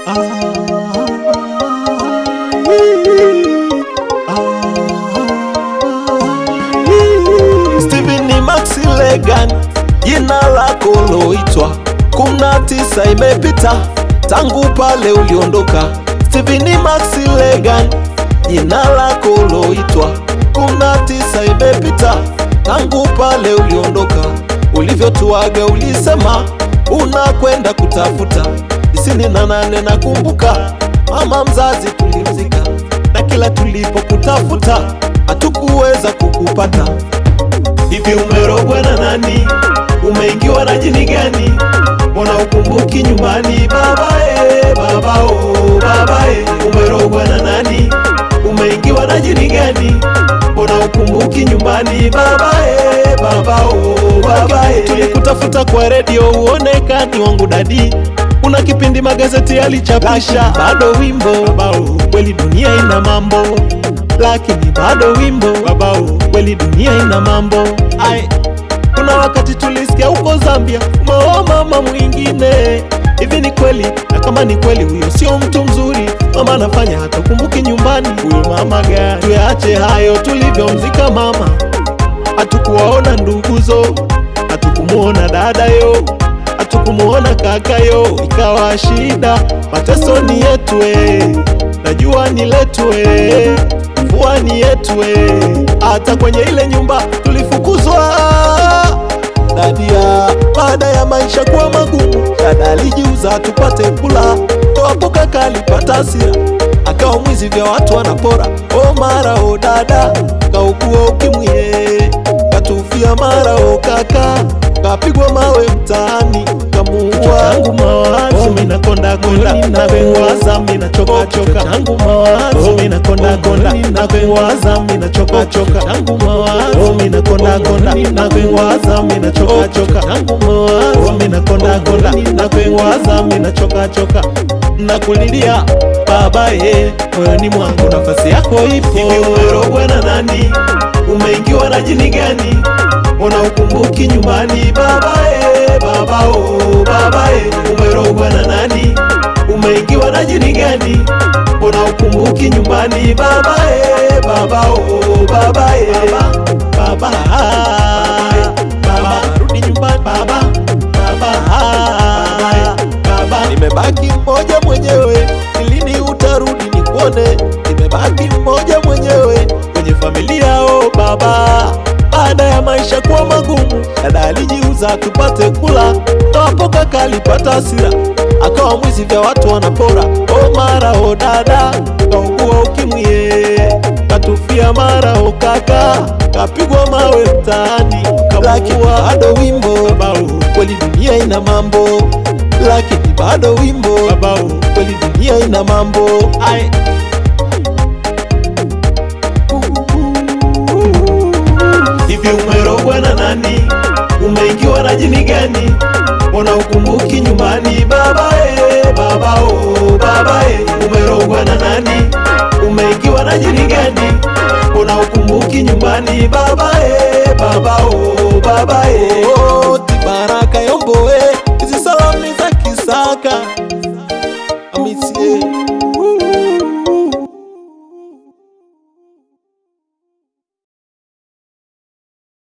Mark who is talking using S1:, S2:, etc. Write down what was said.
S1: Steven Max Legan, jina lako loitwa, 19 imepita tangu pale uliondoka. Steven Max Legan, jina lako loitwa, 19 imepita tangu pale uliondoka. Ulivyotuaga ulisema unakwenda kutafuta 98. Nakumbuka mama mzazi tulimzika, na kila tulipokutafuta hatukuweza kukupata. Hivi umerogwa na nani? Umeingiwa na jini gani? Mbona ukumbuki nyumbani? Babae, baba oh, babae. Umerogwa na nani? Umeingiwa na jini gani? Mbona ukumbuki nyumbani? Babae, baba oh, babae. Tulikutafuta kwa redio uonekani wangu dadi, una kipindi magazeti yalichapisha, bado wimbo babao, kweli dunia ina mambo, lakini bado wimbo babao, kweli dunia ina mambo. Ai, kuna wakati tulisikia uko Zambia umeoa mama mwingine. Hivi ni kweli? Na kama ni kweli, huyo sio mtu mzuri. Mama anafanya hata kumbuki nyumbani, huyo mama gani? Tuache hayo, tulivyomzika mama hatukuwaona nduguzo, hatukumuona dadayo, hatukumuona kakayo. Ikawa shida, mateso ni yetu najua ni letu mvua ni yetu hata kwenye ile nyumba tulifukuzwa. Dadia, baada ya maisha kuwa magumu, dada alijiuza tupate kula. Toapo kaka alipata hasira, akawa mwizi vya watu wanapora. O mara o dada, kaugua ukimwi katufia. Mara o kaka, kapigwa mawe mtaani kamuua. Changu mawazo mina konda konda, nakuwaza mina choka choka. Changu mawazo mina konda konda, nakuwaza mina choka choka. Changu mawazo mina konda konda, nakuwaza mina choka choka. Changu mawazo mina konda konda, nakuwaza mina choka choka. Nakulilia baba moyoni mwangu, nafasi yako ipo. Hivi umerogwa na nani? Umeingiwa na jini gani? Mbona ukumbuki nyumbani? Babae, baba oh, babae. Umerogwa na nani? Umeingiwa na jini gani? Mbona ukumbuki nyumbani? Babae, baba oh, babae. Baba, baba, rudi nyumbani baba, baba. Nimebaki mmoja mwenyewe, lini utarudi nikuone? Nimebaki mmoja mwenyewe kwenye familia oh baba. Baada ya maisha kuwa magumu, dada alijiuza tupate kula. Toapo kaka alipata hasira, akawa mwizi vya watu wanapora. O mara o dada, kaugua ukimwi katufia. Mara o kaka, kapigwa mawe mtaani kamuua. Bado wimbo babao, kweli dunia ina mambo, lakini bado wimbo babao, kweli dunia ina mambo. Ai, hivi umerogwa na nani? Umeingiwa na jini gani? Mbona ukumbuki nyumbani? Babae, baba oh, babae. Umerogwa na nani? Umeingiwa na jini gani? Mbona ukumbuki nyumbani? Babae, baba oh, babae.